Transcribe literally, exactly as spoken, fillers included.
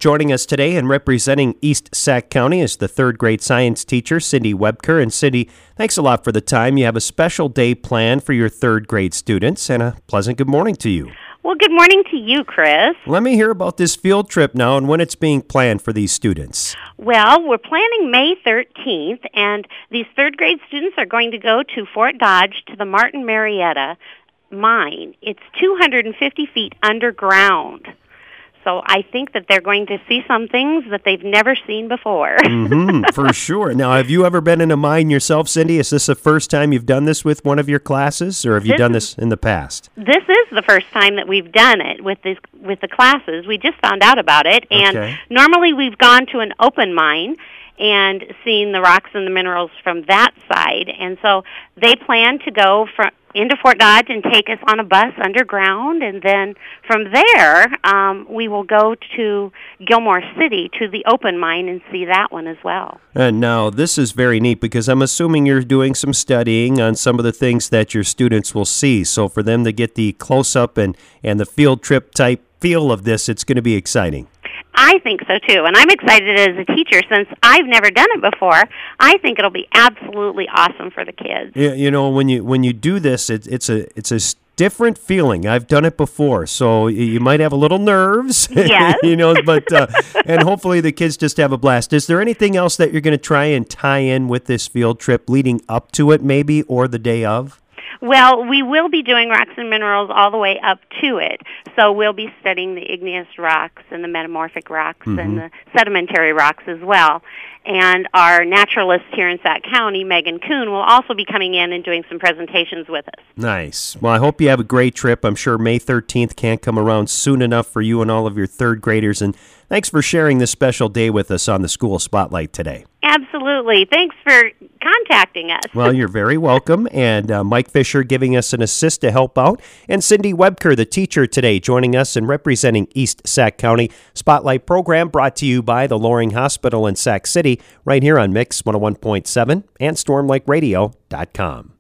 Joining us today and representing East Sac County is the third grade science teacher, Cindy Webker. And Cindy, thanks a lot for the time. You have a special day planned for your third grade students, and a pleasant good morning to you. Well, good morning to you, Chris. Let me hear about this field trip now and when it's being planned for these students. Well, we're planning May thirteenth, and these third grade students are going to go to Fort Dodge to the Martin Marietta mine. It's two hundred fifty feet underground. So I think that they're going to see some things that they've never seen before. mm-hmm, for sure. Now, have you ever been in a mine yourself, Cindy? Is this the first time you've done this with one of your classes, or have you this done is, this in the past? This is the first time that we've done it with this with the classes. We just found out about it, and okay. Normally we've gone to an open mine and seen the rocks and the minerals from that side. And so they plan to go from into Fort Dodge and take us on a bus underground, and then from there um, we will go to Gilmore City to the open mine and see that one as well. And now this is very neat because I'm assuming you're doing some studying on some of the things that your students will see. So for them to get the close-up and, and the field trip type feel of this, it's going to be exciting. I think so, too, and I'm excited as a teacher since I've never done it before. I think it'll be absolutely awesome for the kids. Yeah, you know, when you when you do this, it, it's a it's a different feeling. I've done it before, so you might have a little nerves, yes. you know, but uh, and hopefully the kids just have a blast. Is there anything else that you're going to try and tie in with this field trip leading up to it, maybe, or the day of? Well, we will be doing rocks and minerals all the way up to it. So we'll be studying the igneous rocks and the metamorphic rocks mm-hmm. and the sedimentary rocks as well. And our naturalist here in Sac County, Megan Kuhn, will also be coming in and doing some presentations with us. Nice. Well, I hope you have a great trip. I'm sure May thirteenth can't come around soon enough for you and all of your third graders. And thanks for sharing this special day with us on the School Spotlight today. Absolutely. Thanks for contacting us. Well, you're very welcome. And uh, Mike Fisher giving us an assist to help out. And Cindy Webker, the teacher today, joining us and representing East Sac County. Spotlight program brought to you by the Loring Hospital in Sac City, right here on Mix one oh one point seven and storm lake radio dot com.